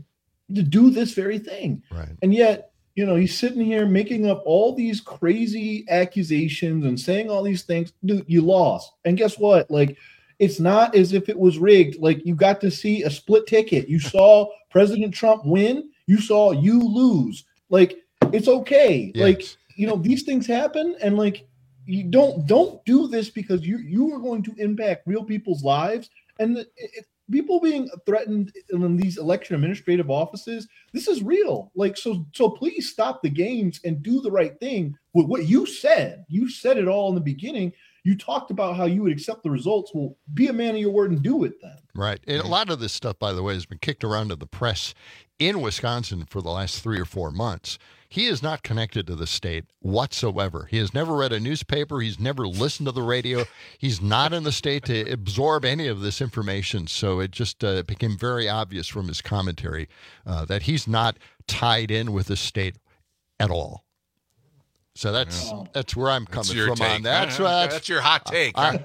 do this very thing. Right. And yet, he's sitting here making up all these crazy accusations and saying all these things. Dude, you lost. And guess what? It's not as if it was rigged. You got to see a split ticket. You saw President Trump win. You saw you lose. It's okay. Yes. These things happen, and you don't do this because you are going to impact real people's lives. And people being threatened in these election administrative offices, this is real. So please stop the games and do the right thing with what you said. You said it all in the beginning. You talked about how you would accept the results. Well, be a man of your word and do it then. Right. And a lot of this stuff, by the way, has been kicked around to the press in Wisconsin for the last 3 or 4 months. He is not connected to the state whatsoever. He has never read a newspaper. He's never listened to the radio. He's not in the state to absorb any of this information. So it just became very obvious from his commentary that he's not tied in with the state at all. So that's where I'm coming from take. on that. That's your hot take. I'm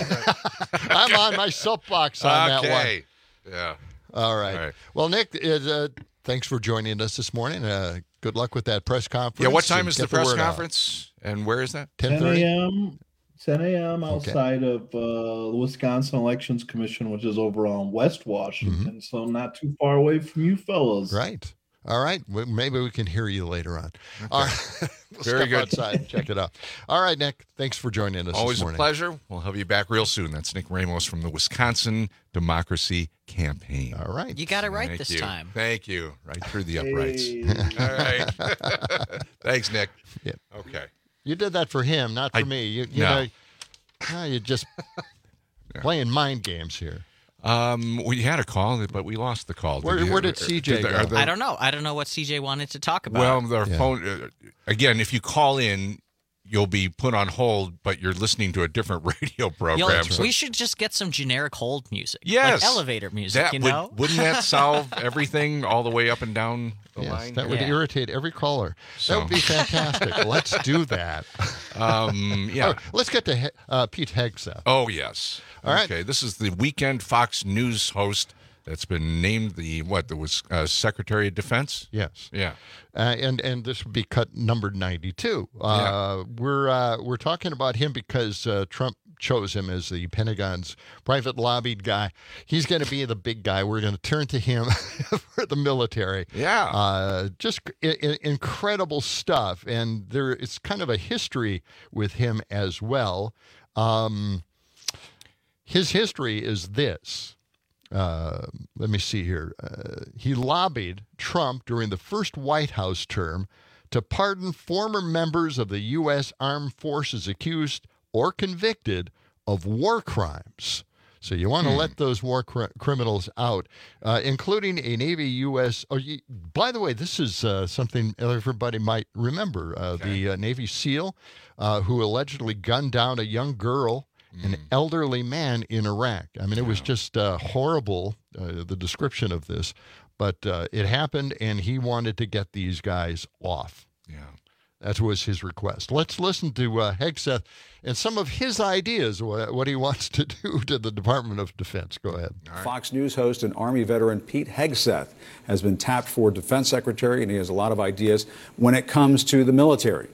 on my soapbox on that one. Yeah. All right. Well, Nick, thanks for joining us this morning. Good luck with that press conference. Yeah. What time is the press conference, and where is that? 10 a.m. 10 a.m. outside of the Wisconsin Elections Commission, which is over on West Washington, so not too far away from you fellas. Right. All right. Well, maybe we can hear you later on. Okay. All right. We'll Very step good. outside and check it out. All right, Nick. Thanks for joining us Always this morning. a pleasure. We'll have you back real soon. That's Nick Ramos from the Wisconsin Democracy Campaign. All right. You got it right Thank this you. time. Thank you. Right through the uprights. All right. Thanks, Nick. Yeah. Okay. You did that for him, not for me. You no. know, you're just playing mind games here. We had a call, but we lost the call. Where did CJ go? I don't know. I don't know what CJ wanted to talk about. Well, their phone, again, if you call in, you'll be put on hold, but you're listening to a different radio program. We should just get some generic hold music. Yes. Like elevator music, That wouldn't that solve everything all the way up and down the line? That would irritate every caller. That would be fantastic. Let's do that. Yeah. Let's get to Pete Hegseth. Oh, yes. All right. Okay, this is the weekend Fox News host that's been named the Secretary of Defense? Yes. Yeah. And this would be cut number 92. We're talking about him because Trump chose him as the Pentagon's private lobbied guy. He's going to be the big guy. We're going to turn to him for the military. Yeah. Just incredible stuff. And it's kind of a history with him as well. His history is this. Let me see here. He lobbied Trump during the first White House term to pardon former members of the U.S. Armed Forces accused or convicted of war crimes. So you want to let those war criminals out, including a Navy U.S. By the way, this is something everybody might remember. The Navy SEAL who allegedly gunned down a young girl, an elderly man in Iraq. I mean, it was just horrible, the description of this. But it happened, and he wanted to get these guys off. Yeah. That was his request. Let's listen to Hegseth and some of his ideas, what he wants to do to the Department of Defense. Go ahead. Right. Fox News host and Army veteran Pete Hegseth has been tapped for defense secretary, and he has a lot of ideas when it comes to the military.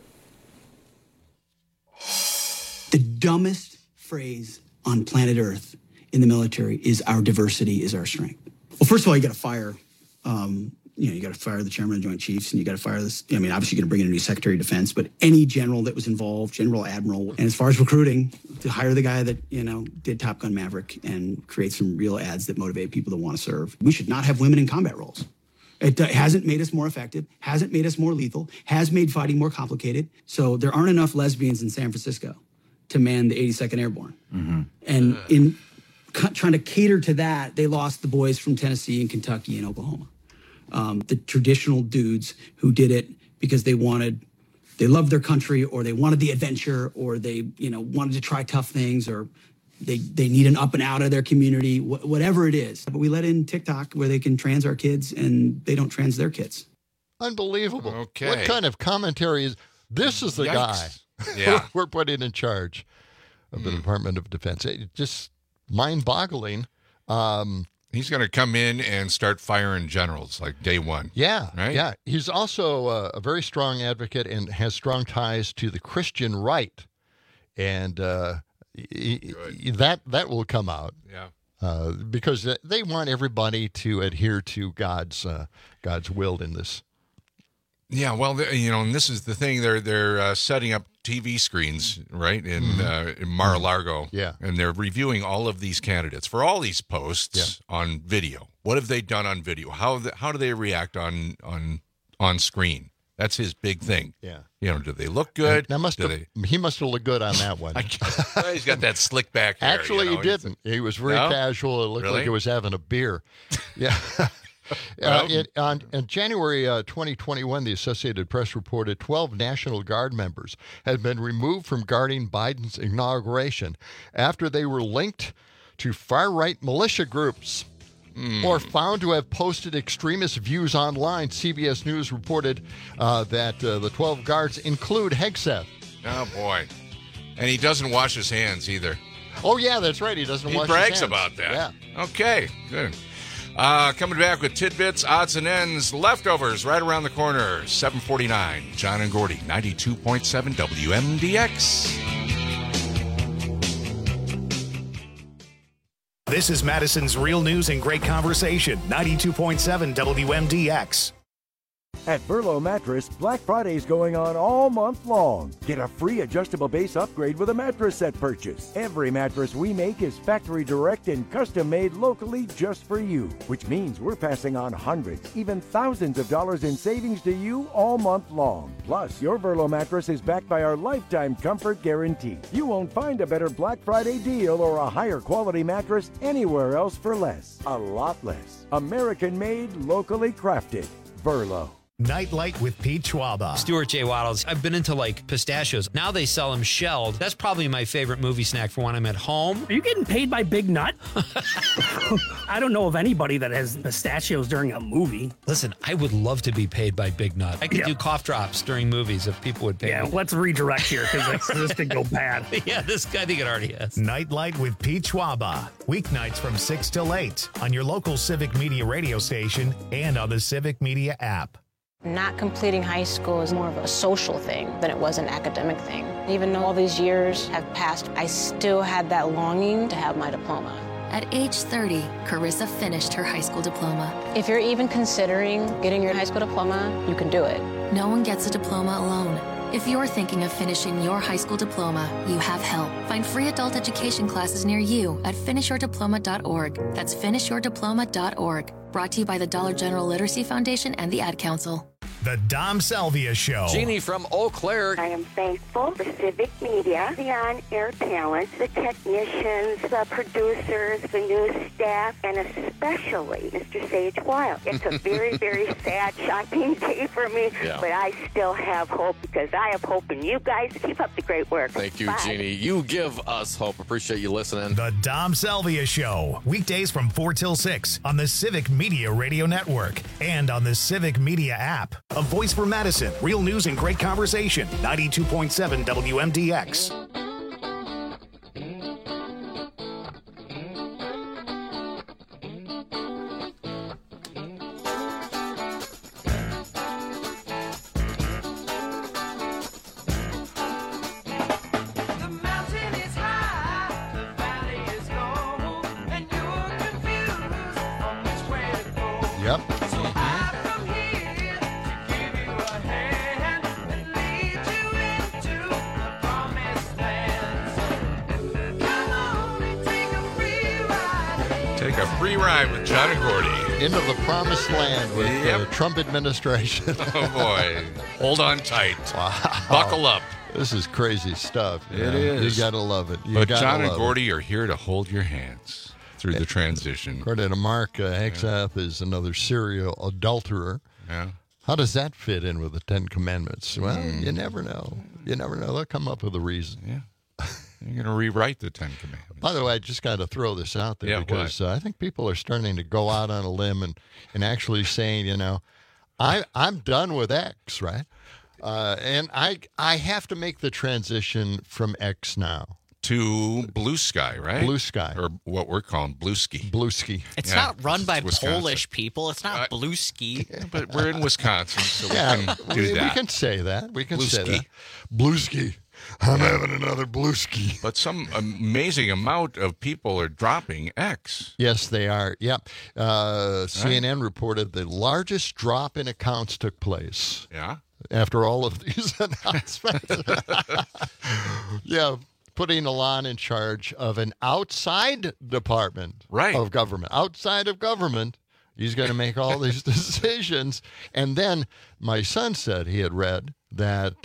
The dumbest phrase on planet Earth in the military is our diversity is our strength. Well, first of all, you got to fire, you got to fire the chairman of the Joint Chiefs, and you got to fire this. I mean, obviously, you're going to bring in a new Secretary of Defense, but any general that was involved, general, admiral, and as far as recruiting, to hire the guy that did Top Gun Maverick and create some real ads that motivate people to want to serve. We should not have women in combat roles. It hasn't made us more effective, hasn't made us more lethal, has made fighting more complicated. So there aren't enough lesbians in San Francisco to man the 82nd Airborne. Mm-hmm. And in trying to cater to that, they lost the boys from Tennessee and Kentucky and Oklahoma. The traditional dudes who did it because they loved their country, or they wanted the adventure, or they, wanted to try tough things, or they need an up and out of their community, whatever it is. But we let in TikTok where they can trans our kids and they don't trans their kids. Unbelievable. Okay. What kind of commentary is this? Is the guy we're putting in charge of the Department of Defense. It's just mind-boggling. He's going to come in and start firing generals like day one. Yeah, right? Yeah. He's also a very strong advocate and has strong ties to the Christian right. And that will come out. Yeah. Because they want everybody to adhere to God's will in this. Yeah, well, and this is the thing. They're setting up TV screens, right, in Mar-a-Lago. Yeah. And they're reviewing all of these candidates for all these posts on video. What have they done on video? How do they react on screen? That's his big thing. Yeah. Do they look good? He must have looked good on that one. He's got that slick back hair. Actually, he didn't. He was very casual. It looked like he was having a beer. Yeah. On January 2021, the Associated Press reported 12 National Guard members had been removed from guarding Biden's inauguration after they were linked to far-right militia groups or found to have posted extremist views online. CBS News reported that the 12 guards include Hegseth. Oh, boy. And he doesn't wash his hands either. Oh, yeah, that's right. He doesn't wash his hands. He brags about that. Yeah. Okay, good. Coming back with tidbits, odds and ends, leftovers right around the corner. 7:49. John and Gordy, 92.7 WMDX. This is Madison's Real News and Great Conversation, 92.7 WMDX. At Verlo Mattress, Black Friday is going on all month long. Get a free adjustable base upgrade with a mattress set purchase. Every mattress we make is factory direct and custom made locally just for you, which means we're passing on hundreds, even thousands of dollars in savings to you all month long. Plus, your Verlo mattress is backed by our lifetime comfort guarantee. You won't find a better Black Friday deal or a higher quality mattress anywhere else for less. A lot less. American made, locally crafted. Verlo. Nightlight with Pete Schwaba. Stuart J. Waddles. I've been into like pistachios. Now they sell them shelled. That's probably my favorite movie snack for when I'm at home. Are you getting paid by Big Nut? I don't know of anybody that has pistachios during a movie. Listen, I would love to be paid by Big Nut. I could do cough drops during movies if people would pay me. Yeah, let's redirect here because this could go bad. Yeah, I think it already has. Nightlight with Pete Schwaba. Weeknights from 6 till 8 on your local Civic Media radio station and on the Civic Media app. Not completing high school is more of a social thing than it was an academic thing. Even though all these years have passed, I still had that longing to have my diploma. At age 30, Carissa finished her high school diploma. If you're even considering getting your high school diploma, you can do it. No one gets a diploma alone. If you're thinking of finishing your high school diploma, you have help. Find free adult education classes near you at finishyourdiploma.org. That's finishyourdiploma.org. Brought to you by the Dollar General Literacy Foundation and the Ad Council. The Dom Salvia Show. Jeannie from Eau Claire. I am thankful for Civic Media, the on-air talent, the technicians, the producers, the news staff, and especially Mr. Sage Wild. It's a very, very sad, shocking day for me, but I still have hope because I have hope in you guys. Keep up the great work. Thank you, Bye. Jeannie. You give us hope. Appreciate you listening. The Dom Salvia Show. Weekdays from 4 till 6 on the Civic Media Radio Network and on the Civic Media app. A voice for Madison. Real news and great conversation. 92.7 WMDX. Yep. Take a free ride with John and Gordy. Into the promised land with the Trump administration. Oh, boy. Hold on tight. Wow. Buckle up. This is crazy stuff. It is. You got to love it. But John and Gordy are here to hold your hands through the transition. According to Mark, Hegseth is another serial adulterer. Yeah. How does that fit in with the Ten Commandments? Well, you never know. You never know. They'll come up with a reason. Yeah. You're going to rewrite the Ten Commandments. By the way, I just got to throw this out there because I think people are starting to go out on a limb and actually saying, you know, I'm done with X, right? And I have to make the transition from X now. To Blue Sky, right? Blue Sky. Or what we're calling Blueski. Blueski. It's not run by Polish people. It's not Blueski. Yeah, but we're in Wisconsin, so we can do that. We can say that. We can say Blueski. that. Blueski. I'm having another Blueski. But some amazing amount of people are dropping X. Yes, they are. Yep. CNN reported the largest drop in accounts took place. Yeah. After all of these announcements. Yeah. Putting Elon in charge of an outside department of government. Outside of government, he's going to make all these decisions. And then my son said he had read that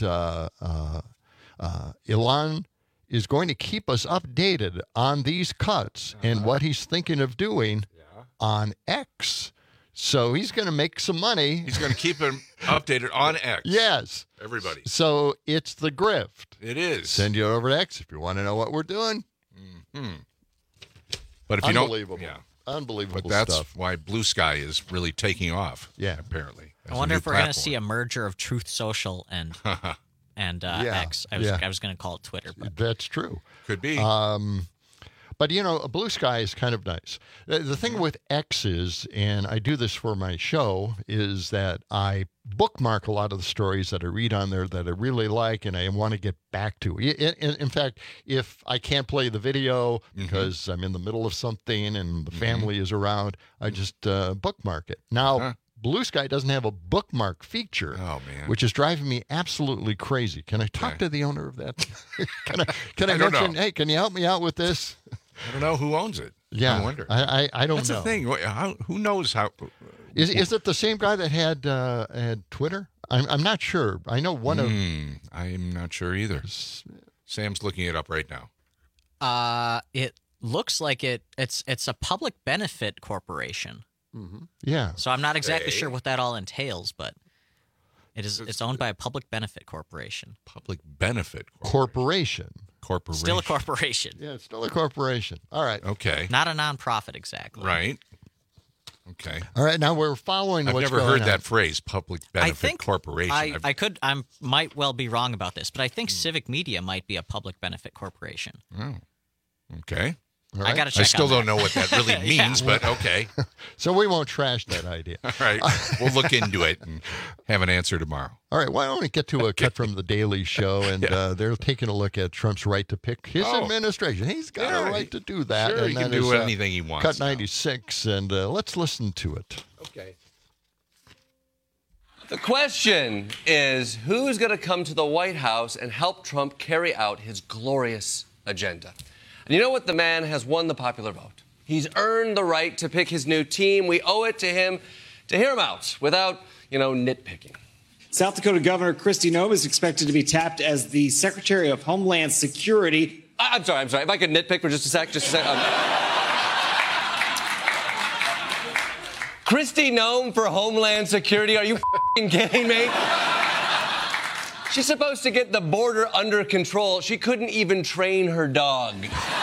Elon is going to keep us updated on these cuts and what he's thinking of doing on X. So he's going to make some money. He's going to keep him updated on X. Yes. Everybody. So it's the grift. It is. Send you over to X if you want to know what we're doing. Mm-hmm. But if you don't... Unbelievable. Unbelievable But that's stuff. why Blue Sky is really taking off. Yeah. Apparently. I wonder if we're going to see a merger of Truth Social and X. I was going to call it Twitter. But. That's true. Could be. But, you know, Blue Sky is kind of nice. The thing with X is, and I do this for my show, is that I bookmark a lot of the stories that I read on there that I really like and I want to get back to. In fact, if I can't play the video because I'm in the middle of something and the family is around, I just bookmark it. Now, Blue Sky doesn't have a bookmark feature. Oh, man. Which is driving me absolutely crazy. Can I talk to the owner of that? Can I don't mention, know. hey, can you help me out with this? I don't know who owns it. Yeah, I wonder. I don't That's know. the thing. Who knows how? Is it the same guy that had Twitter? I'm not sure. I know one of. I'm not sure either. Sam's looking it up right now. It looks like it's a public benefit corporation. Mm-hmm. Yeah. So I'm not exactly sure what that all entails, but it's owned by a public benefit corporation. Public benefit corporation. Still a corporation. Yeah, it's still a corporation. All right. Okay. Not a nonprofit exactly. Right. Okay. All right. Now we're following. I've what's never going heard on. that phrase, public benefit corporation. I might well be wrong about this, but I think Civic Media might be a public benefit corporation. Oh. Okay. All right. I got to check. I still on don't that. know what that really means, but okay. So we won't trash that idea. All right. We'll look into it and have an answer tomorrow. All right. Why don't we get to a cut from the Daily Show? And they're taking a look at Trump's right to pick his administration. He's got a right to do that. Sure, and he can that do is, anything he wants. Cut 96, and let's listen to it. Okay. The question is, who's going to come to the White House and help Trump carry out his glorious agenda? And you know what? The man has won the popular vote. He's earned the right to pick his new team. We owe it to him to hear him out without, nitpicking. South Dakota Governor Kristi Noem is expected to be tapped as the Secretary of Homeland Security. I'm sorry. If I could nitpick for just a sec. Kristi Noem for Homeland Security? Are you f***ing kidding me? She's supposed to get the border under control. She couldn't even train her dog.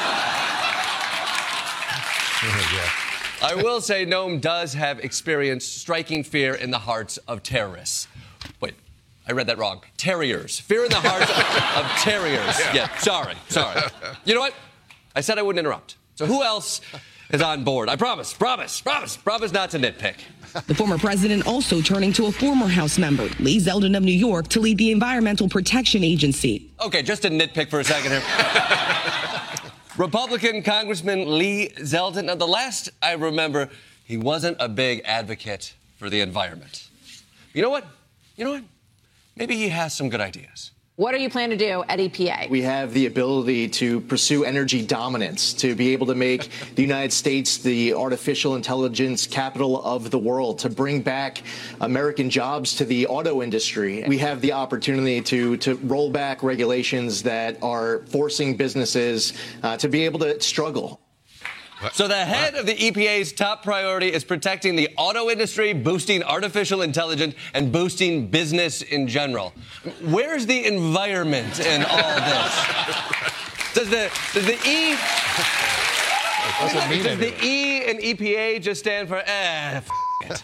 I will say Noem does have experience striking fear in the hearts of terrorists. Wait, I read that wrong. Terriers. Fear in the hearts of terriers. Yeah, sorry. You know what? I said I wouldn't interrupt. So who else is on board? I promise not to nitpick. The former president also turning to a former House member, Lee Zeldin of New York, to lead the Environmental Protection Agency. Okay, just to nitpick for a second here. Republican Congressman Lee Zeldin. Now, the last I remember, he wasn't a big advocate for the environment. You know what? Maybe he has some good ideas. What are you planning to do at EPA? We have the ability to pursue energy dominance, to be able to make the United States the artificial intelligence capital of the world, to bring back American jobs to the auto industry. We have the opportunity to roll back regulations that are forcing businesses to be able to struggle. So the head of the EPA's top priority is protecting the auto industry, boosting artificial intelligence, and boosting business in general. Where's the environment in all this? Does the E... Does the E in EPA just stand for, f*** it?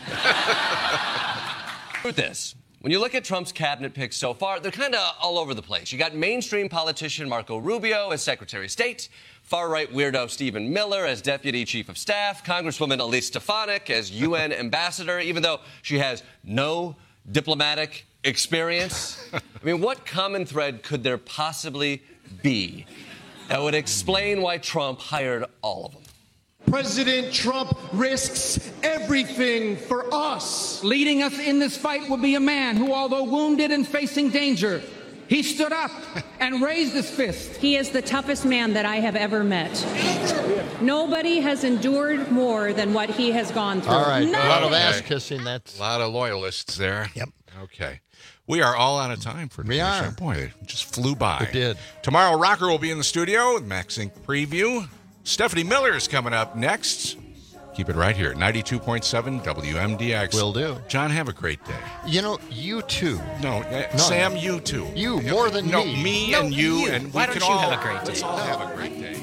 With this. When you look at Trump's cabinet picks so far, they're kind of all over the place. You got mainstream politician Marco Rubio as Secretary of State, far-right weirdo Stephen Miller as Deputy Chief of Staff, Congresswoman Elise Stefanik as UN Ambassador, even though she has no diplomatic experience. I mean, what common thread could there possibly be that would explain why Trump hired all of them? President Trump risks everything for us. Leading us in this fight will be a man who, although wounded and facing danger, he stood up and raised his fist. He is the toughest man that I have ever met. Nobody has endured more than what he has gone through. All right, a lot of ass kissing. That's a lot of loyalists there. Yep. Okay. We are all out of time for today. We are. Boy, it just flew by. It did. Tomorrow, Rocker will be in the studio with Max Inc. Preview. Stephanie Miller is coming up next. Keep it right here, 92.7 WMDX. Will do. John, have a great day. You too. No, Sam, you too. You, more than me. me. No, and you. And why don't you have a great day? Let's all have a great day.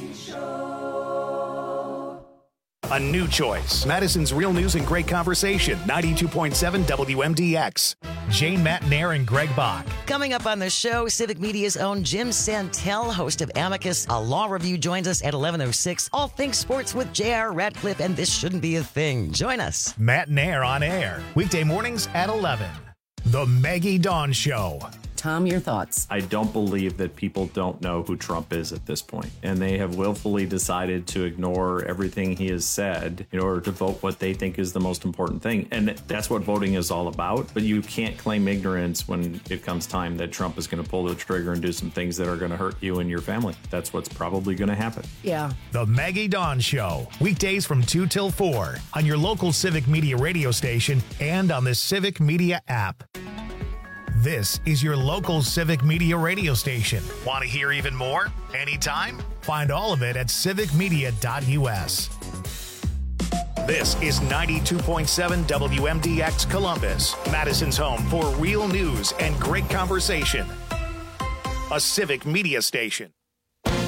A new choice. Madison's Real News and Great Conversation, 92.7 WMDX. Jane Matnair and Greg Bach. Coming up on the show, Civic Media's own Jim Santel, host of Amicus, a law review, joins us at 11:06. All things sports with J.R. Radcliffe, and This Shouldn't Be a Thing. Join us. Matnair on air, weekday mornings at 11. The Maggie Dawn Show. Tom, your thoughts? I don't believe that people don't know who Trump is at this point, and they have willfully decided to ignore everything he has said in order to vote what they think is the most important thing. And that's what voting is all about. But you can't claim ignorance when it comes time that Trump is going to pull the trigger and do some things that are going to hurt you and your family. That's what's probably going to happen. Yeah. The Maggie Dawn Show, weekdays from 2 till 4 on your local Civic Media radio station and on the Civic Media app. This is your local Civic Media radio station. Want to hear even more? Anytime? Find all of it at civicmedia.us. This is 92.7 WMDX Columbus, Madison's home for real news and great conversation. A Civic Media station.